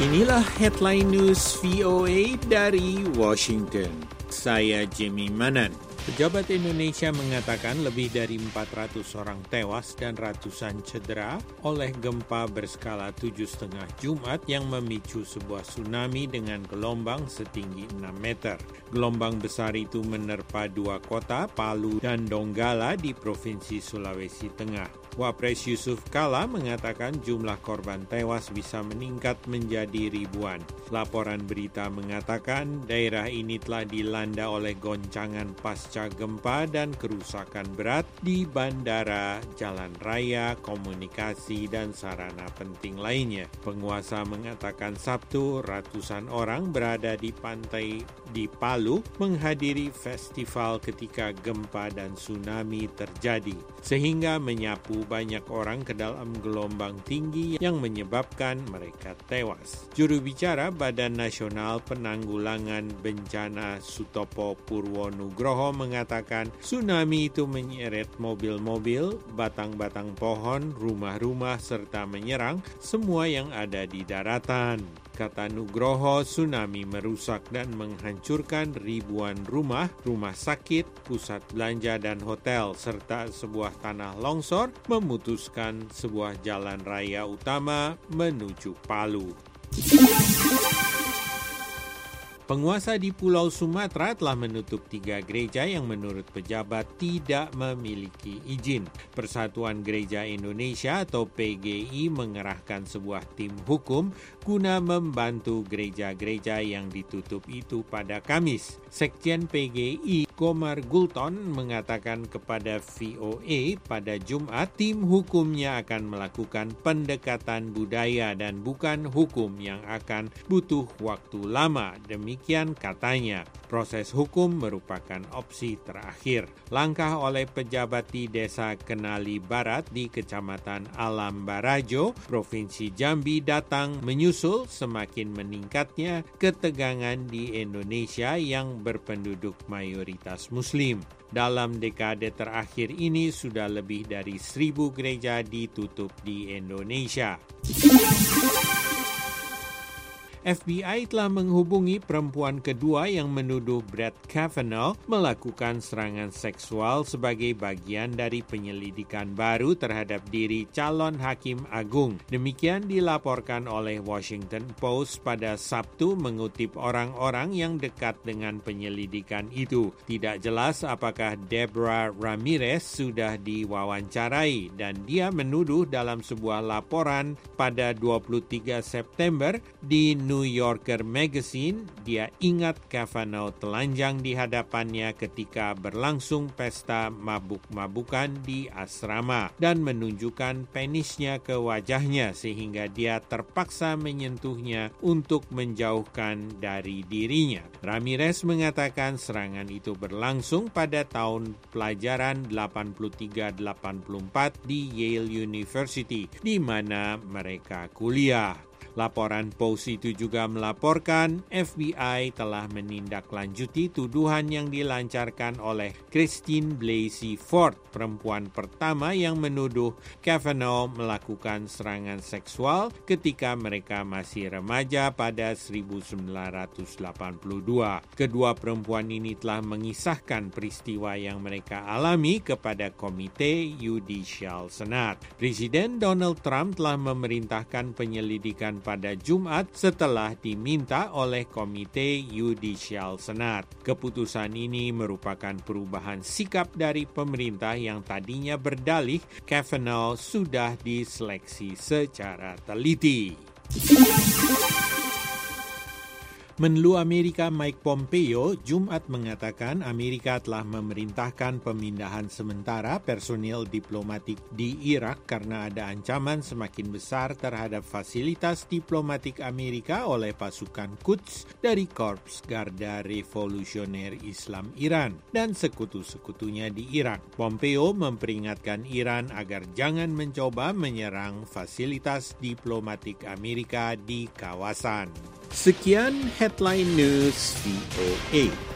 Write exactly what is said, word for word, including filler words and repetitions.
Inilah headline news V O A dari Washington. Saya Jimmy Manan. Pejabat Indonesia mengatakan lebih dari empat ratus orang tewas dan ratusan cedera oleh gempa berskala tujuh koma lima Jumat yang memicu sebuah tsunami dengan gelombang setinggi enam meter. Gelombang besar itu menerpa dua kota, Palu dan Donggala di Provinsi Sulawesi Tengah. Wapres Yusuf Kala mengatakan jumlah korban tewas bisa meningkat menjadi ribuan. Laporan berita mengatakan daerah ini telah dilanda oleh goncangan pasca gempa dan kerusakan berat di bandara, jalan raya, komunikasi, dan sarana penting lainnya. Penguasa mengatakan Sabtu ratusan orang berada di pantai di Palu menghadiri festival ketika gempa dan tsunami terjadi, sehingga menyapu banyak orang ke dalam gelombang tinggi yang menyebabkan mereka tewas. Juru bicara Badan Nasional Penanggulangan Bencana Sutopo Purwonugroho mengatakan tsunami itu menyeret mobil-mobil, batang-batang pohon, rumah-rumah, serta menyerang semua yang ada di daratan. Kata Nugroho, tsunami merusak dan menghancurkan ribuan rumah, rumah sakit, pusat belanja dan hotel, serta sebuah tanah longsor memutuskan sebuah jalan raya utama menuju Palu. Penguasa di Pulau Sumatera telah menutup tiga gereja yang menurut pejabat tidak memiliki izin. Persatuan Gereja Indonesia atau P G I mengerahkan sebuah tim hukum guna membantu gereja-gereja yang ditutup itu pada Kamis. Sekjen P G I Komar Gulton mengatakan kepada V O A pada Jumat tim hukumnya akan melakukan pendekatan budaya dan bukan hukum yang akan butuh waktu lama. Demikian katanya, proses hukum merupakan opsi terakhir. Langkah oleh pejabat di Desa Kenali Barat di Kecamatan Alam Barajo, Provinsi Jambi datang menyusul semakin meningkatnya ketegangan di Indonesia yang berpenduduk mayoritas Muslim. Dalam dekade terakhir ini sudah lebih dari seribu gereja ditutup di Indonesia. F B I telah menghubungi perempuan kedua yang menuduh Brett Kavanaugh melakukan serangan seksual sebagai bagian dari penyelidikan baru terhadap diri calon hakim agung. Demikian dilaporkan oleh Washington Post pada Sabtu mengutip orang-orang yang dekat dengan penyelidikan itu. Tidak jelas apakah Deborah Ramirez sudah diwawancarai dan dia menuduh dalam sebuah laporan pada dua puluh tiga September di New Yorker Magazine, dia ingat Kavanaugh telanjang di hadapannya ketika berlangsung pesta mabuk-mabukan di asrama dan menunjukkan penisnya ke wajahnya sehingga dia terpaksa menyentuhnya untuk menjauhkan dari dirinya. Ramirez mengatakan serangan itu berlangsung pada tahun pelajaran delapan puluh tiga delapan puluh empat di Yale University, di mana mereka kuliah. Laporan Post itu juga melaporkan F B I telah menindaklanjuti tuduhan yang dilancarkan oleh Christine Blasey Ford, perempuan pertama yang menuduh Kavanaugh melakukan serangan seksual ketika mereka masih remaja pada seribu sembilan ratus delapan puluh dua. Kedua perempuan ini telah mengisahkan peristiwa yang mereka alami kepada Komite Yudisial Senat. Presiden Donald Trump telah memerintahkan penyelidikan pada Jumat setelah diminta oleh Komite Yudisial Senat. Keputusan ini merupakan perubahan sikap dari pemerintah yang tadinya berdalih Kavanaugh sudah diseleksi secara teliti. Menlu Amerika Mike Pompeo Jumat mengatakan Amerika telah memerintahkan pemindahan sementara personil diplomatik di Irak karena ada ancaman semakin besar terhadap fasilitas diplomatik Amerika oleh pasukan Quds dari Korps Garda Revolusioner Islam Iran dan sekutu-sekutunya di Irak. Pompeo memperingatkan Iran agar jangan mencoba menyerang fasilitas diplomatik Amerika di kawasan. Sekian headline news V O A.